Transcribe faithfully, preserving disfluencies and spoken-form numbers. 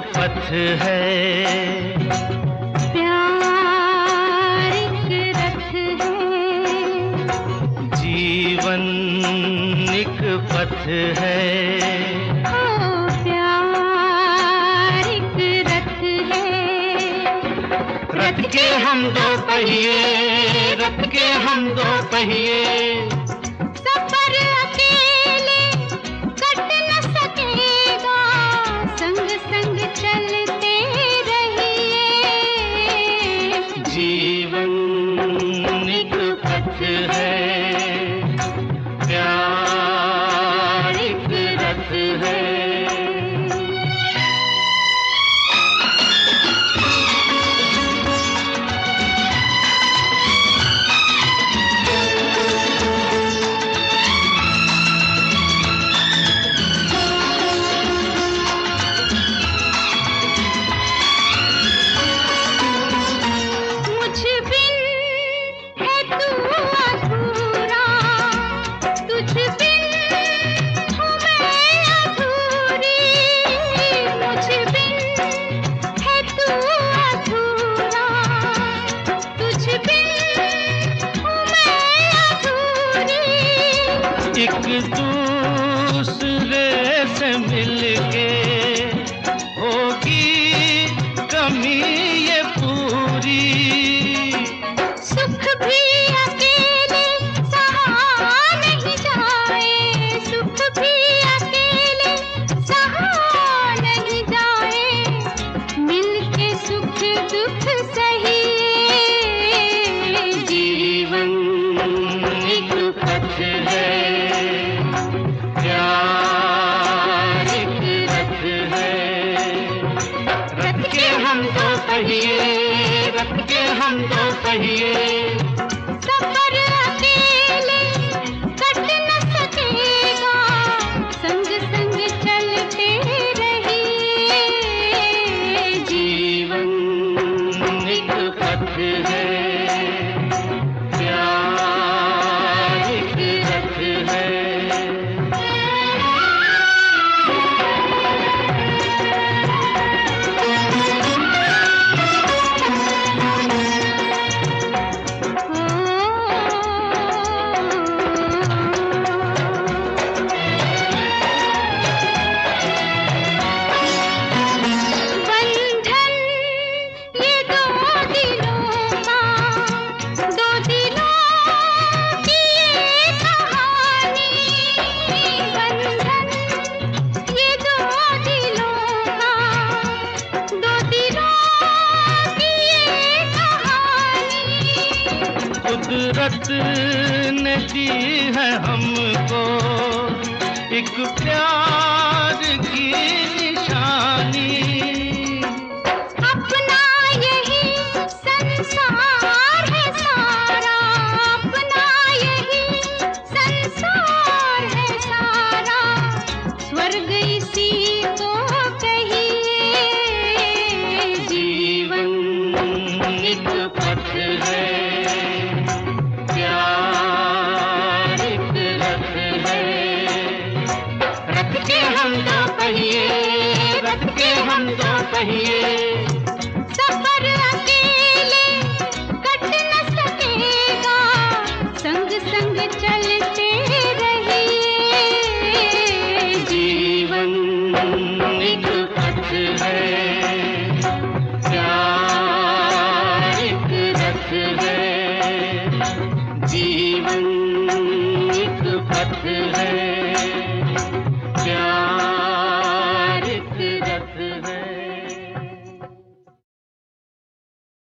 पथ है। प्यार एक रथ है, जीवन एक पथ है। ओ प्यार एक रथ है। रथ के हम दो पहिए, रथ के हम दो पहिए, सफर अकेले कट न सकेगा, संग संग चलते रहिए। जीवन एक पथ है, प्यार एक रथ है। एक दूसरे से मिलके होगी कमी ये पूरी। सुख भी अकेले सहा नहीं जाए, सुख भी अकेले सहा नहीं जाए, मिलके सुख दुख सहिए। जीवन एक पथ है, प्यार एक रथ है। रथ के हम दो पहिए, रथ के हम दो पहिए, सफर अकेले कट न सकेगा, संग संग चलते रहिए। जीवन एक पथ है, प्यार एक रथ है। कुदरत ने दी है हमको एक प्यार की निशानी। अपना यही संसार है सारा, अपना यही संसार है सारा, स्वर्ग इसी को कहिए। जीवन एक पथ है, प्यार एक रथ है। रथ के हम दो पहिए, रथ के हम दो पहिए,